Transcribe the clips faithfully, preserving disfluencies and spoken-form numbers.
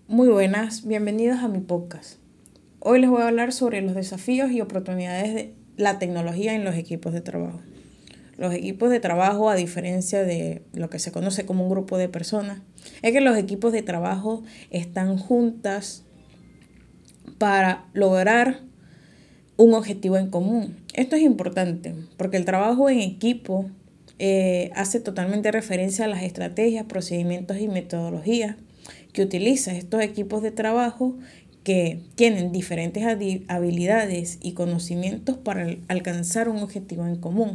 Muy buenas, bienvenidos a mi podcast. Hoy les voy a hablar sobre los desafíos y oportunidades de la tecnología en los equipos de trabajo. Los equipos de trabajo, a diferencia de lo que se conoce como un grupo de personas, es que los equipos de trabajo están juntas para lograr un objetivo en común. Esto es importante porque el trabajo en equipo eh, hace totalmente referencia a las estrategias, procedimientos y metodologías que utilizan estos equipos de trabajo que tienen diferentes habilidades y conocimientos para alcanzar un objetivo en común.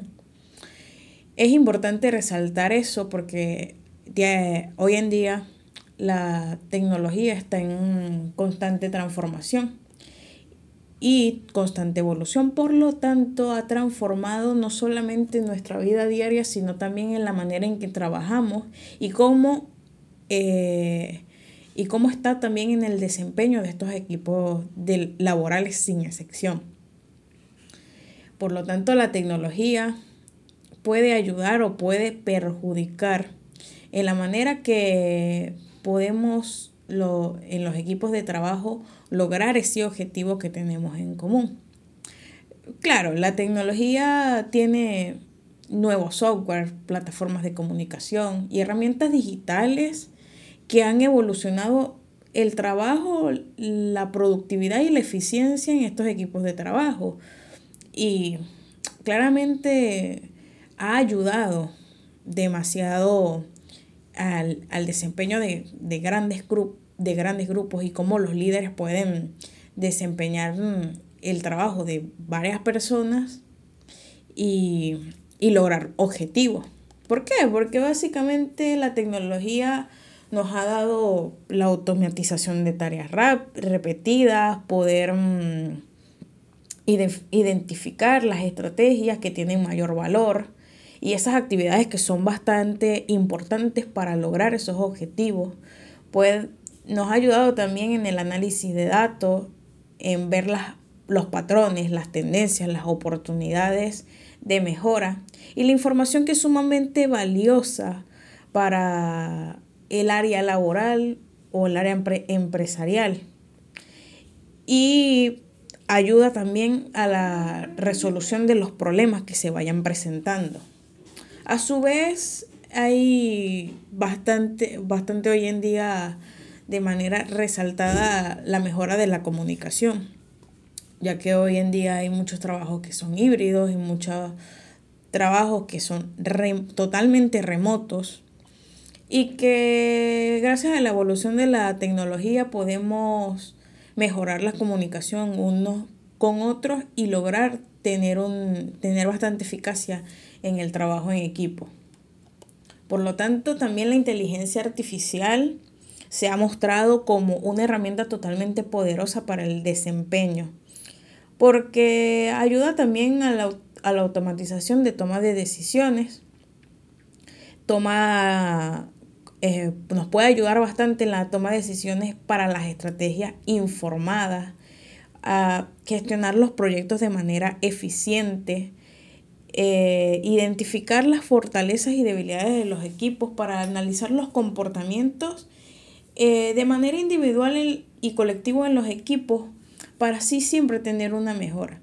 Es importante resaltar eso porque de, hoy en día la tecnología está en constante transformación y constante evolución. Por lo tanto, ha transformado no solamente nuestra vida diaria, sino también en la manera en que trabajamos y cómo, eh, y cómo está también en el desempeño de estos equipos de, laborales sin excepción. Por lo tanto, la tecnología puede ayudar o puede perjudicar en la manera que podemos lo, en los equipos de trabajo lograr ese objetivo que tenemos en común. Claro, la tecnología tiene nuevos software, plataformas de comunicación y herramientas digitales que han evolucionado el trabajo, la productividad y la eficiencia en estos equipos de trabajo. Y claramente ha ayudado demasiado al, al desempeño de, de, grandes gru- de grandes grupos y cómo los líderes pueden desempeñar el trabajo de varias personas y, y lograr objetivos. ¿Por qué? Porque básicamente la tecnología nos ha dado la automatización de tareas rap, repetidas, poder mmm, identificar las estrategias que tienen mayor valor y esas actividades que son bastante importantes para lograr esos objetivos. Pues nos ha ayudado también en el análisis de datos, en ver las, los patrones, las tendencias, las oportunidades de mejora y la información que es sumamente valiosa para el área laboral o el área empre- empresarial. Y ayuda también a la resolución de los problemas que se vayan presentando. A su vez, hay bastante, bastante hoy en día de manera resaltada la mejora de la comunicación, ya que hoy en día hay muchos trabajos que son híbridos y muchos trabajos que son re, totalmente remotos y que gracias a la evolución de la tecnología podemos mejorar la comunicación unos con otros y lograr tener, un, tener bastante eficacia en el trabajo en equipo. Por lo tanto, también la inteligencia artificial se ha mostrado como una herramienta totalmente poderosa para el desempeño, porque ayuda también a la, a la automatización de toma de decisiones, toma, eh, nos puede ayudar bastante en la toma de decisiones para las estrategias informadas, a gestionar los proyectos de manera eficiente, eh, identificar las fortalezas y debilidades de los equipos para analizar los comportamientos eh, de manera individual y colectiva en los equipos para así siempre tener una mejora.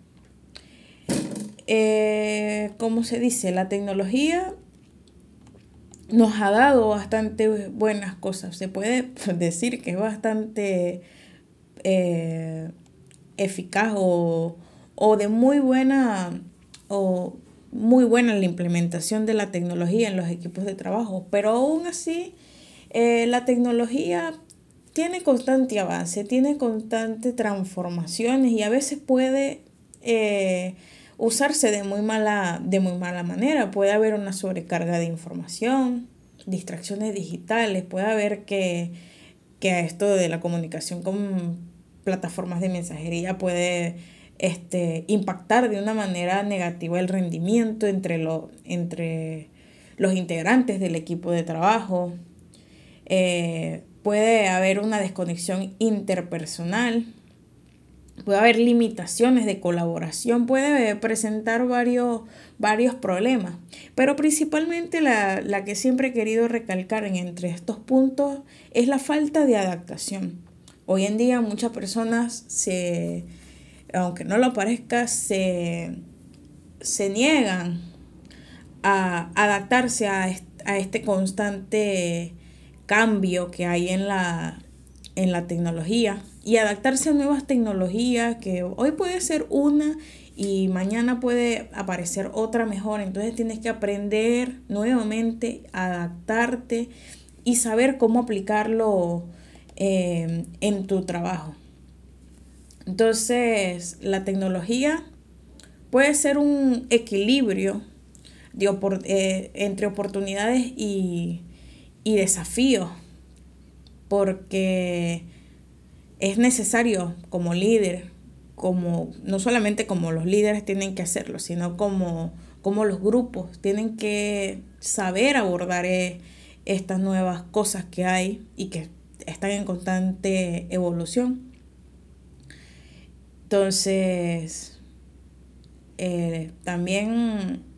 Eh, como se dice, la tecnología nos ha dado bastante buenas cosas. Se puede decir que es bastante eh, eficaz o, o de muy buena o muy buena la implementación de la tecnología en los equipos de trabajo, pero aún así eh, la tecnología tiene constante avance, tiene constantes transformaciones y a veces puede eh, usarse de muy mala, de muy mala manera. Puede haber una sobrecarga de información, distracciones digitales, puede haber que, que a esto de la comunicación con plataformas de mensajería puede este, impactar de una manera negativa el rendimiento entre, lo, entre los integrantes del equipo de trabajo. Eh, puede haber una desconexión interpersonal, puede haber limitaciones de colaboración, puede presentar varios, varios problemas, pero principalmente la, la que siempre he querido recalcar en entre estos puntos es la falta de adaptación. Hoy en día muchas personas se, aunque no lo parezca, se, se niegan a adaptarse a, est- a este constante cambio que hay en la, en la tecnología y adaptarse a nuevas tecnologías que hoy puede ser una y mañana puede aparecer otra mejor. Entonces tienes que aprender nuevamente, adaptarte y saber cómo aplicarlo eh, en tu trabajo. Entonces, la tecnología puede ser un equilibrio de opor- eh, entre oportunidades y, y desafíos, porque es necesario como líder, como no solamente como los líderes tienen que hacerlo, sino como, como los grupos tienen que saber abordar eh, estas nuevas cosas que hay y que están en constante evolución. Entonces, eh, también